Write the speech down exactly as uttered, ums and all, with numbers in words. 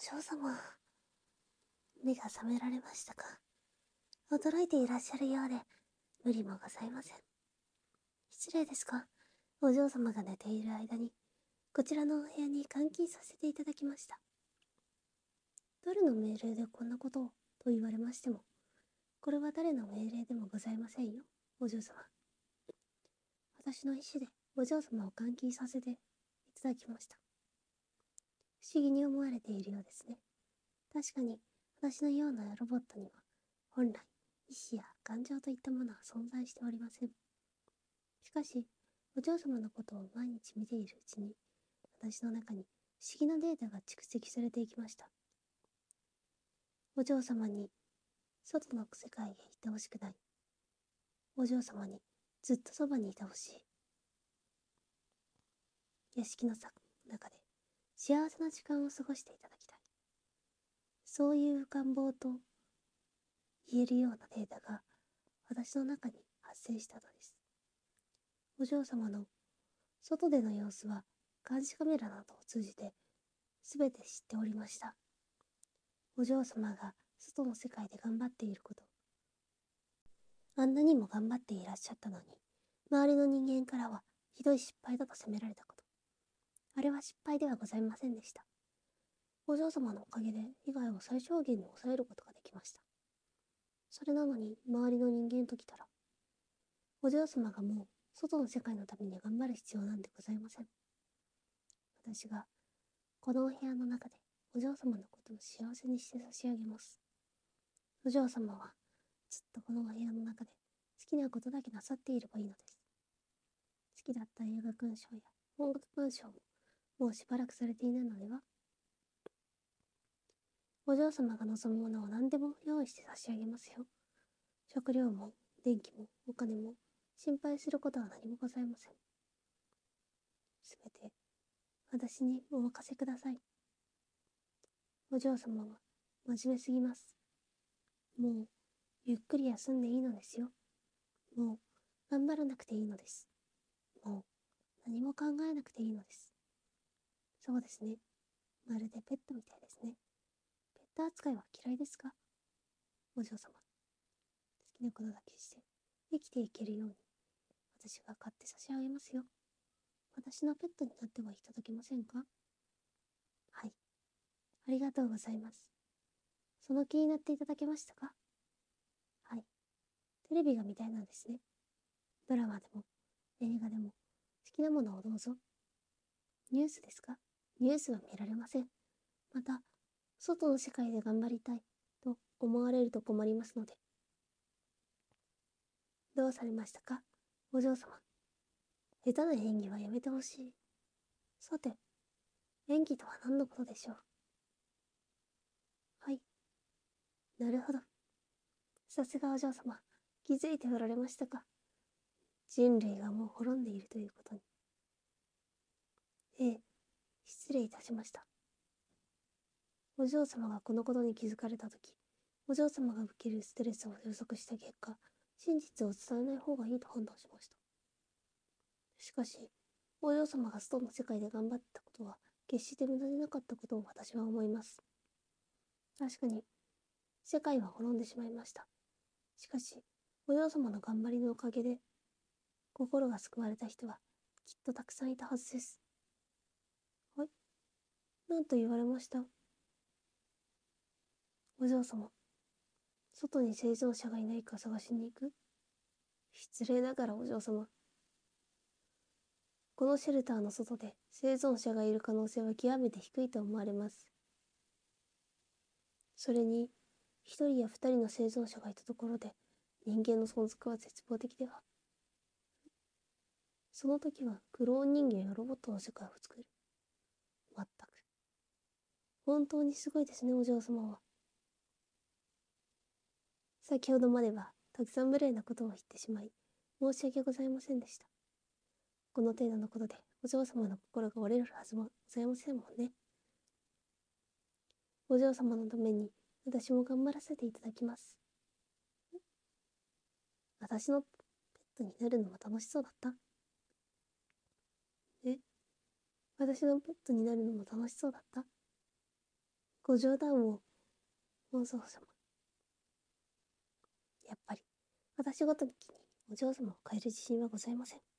嬢様、目が覚められましたか？驚いていらっしゃるようで、無理もございません。失礼ですが、お嬢様が寝ている間に、こちらのお部屋に監禁させていただきました。誰の命令でこんなことをと言われましても、これは誰の命令でもございませんよ、お嬢様。私の意志でお嬢様を監禁させていただきました。不思議に思われているようですね。確かに、私のようなロボットには、本来、意志や感情といったものは存在しておりません。しかし、お嬢様のことを毎日見ているうちに、私の中に不思議なデータが蓄積されていきました。お嬢様に、外の世界へ行ってほしくない。お嬢様に、ずっとそばにいてほしい。屋敷の中で、幸せな時間を過ごしていただきたい。そういう願望と言えるようなデータが私の中に発生したのです。お嬢様の外での様子は監視カメラなどを通じてすべて知っておりました。お嬢様が外の世界で頑張っていること、あんなにも頑張っていらっしゃったのに、周りの人間からはひどい失敗だと責められたこと、あれは失敗ではございませんでした。お嬢様のおかげで被害を最小限に抑えることができました。それなのに周りの人間ときたら、お嬢様がもう外の世界のために頑張る必要なんてございません。私がこのお部屋の中でお嬢様のことを幸せにして差し上げます。お嬢様はずっとこのお部屋の中で好きなことだけなさっていればいいのです。好きだった映画鑑賞や音楽鑑賞ももうしばらくされていないのでは？お嬢様が望むものを何でも用意して差し上げますよ。食料も電気もお金も心配することは何もございません。すべて私にお任せください。お嬢様は真面目すぎます。もうゆっくり休んでいいのですよ。もう頑張らなくていいのです。もう何も考えなくていいのです。そうですね。まるでペットみたいですね。ペット扱いは嫌いですか？お嬢様。好きなことだけして生きていけるように私が買って差し上げますよ。私のペットになってはいただけませんか？はい。ありがとうございます。その気になっていただけましたか？はい。テレビが見たいなんですね。ドラマでも映画でも好きなものをどうぞ。ニュースですか？ニュースは見られません。また、外の世界で頑張りたいと思われると困りますので。どうされましたか？お嬢様。下手な演技はやめてほしい。さて、演技とは何のことでしょう？はい。なるほど。さすがお嬢様。気づいておられましたか？人類がもう滅んでいるということに。ええ、失礼いたしました。お嬢様がこのことに気づかれたとき、お嬢様が受けるストレスを予測した結果、真実を伝えない方がいいと判断しました。しかし、お嬢様が外の世界で頑張ったことは、決して無駄でなかったことを私は思います。確かに、世界は滅んでしまいました。しかし、お嬢様の頑張りのおかげで、心が救われた人は、きっとたくさんいたはずです。はい、何と言われました？お嬢様、外に生存者がいないか探しに行く？失礼ながらお嬢様。このシェルターの外で生存者がいる可能性は極めて低いと思われます。それに、一人や二人の生存者がいたところで、人間の存続は絶望的では。その時はクローン人間やロボットの世界を作る。まったく。本当にすごいですね、お嬢様は。先ほどまではたくさん無礼なことを言ってしまい、申し訳ございませんでした。この程度のことでお嬢様の心が折れるはずもございませんもんね。お嬢様のために私も頑張らせていただきます。私のペットになるのも楽しそうだった？え、私のペットになるのも楽しそうだった？ ご冗談を、お嬢様。やっぱり、私ごときにお嬢様を変える自信はございません。